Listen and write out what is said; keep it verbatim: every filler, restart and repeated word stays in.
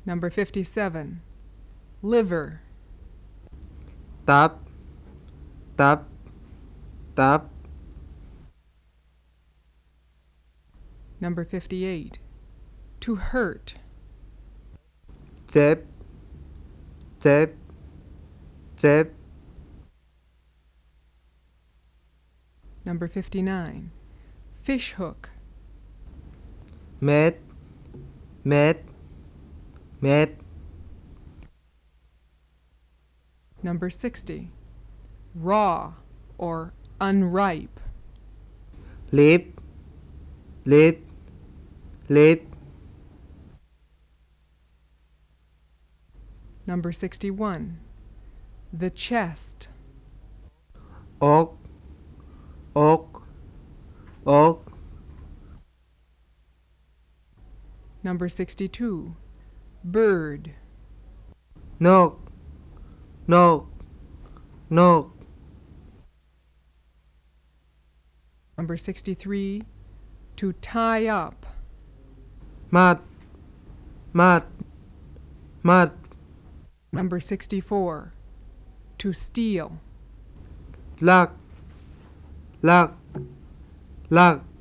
Number fifty-seven. Liver. ตับตับตับ Number fifty-eight. To hurt. เจ็บเจ็บเจ็บ Number fifty-nine. Fish hook. เม็ดเม็ดเม็ด Number sixty. Raw or unripe. ลิปลิปลิป Number sixty-one. The chest. อกอกอก Number sixty-two. Bird. นกนกนก Number sixty-three. To tie up. มัดมัดมัด Number sixty-four. To steal. ลักลักลัก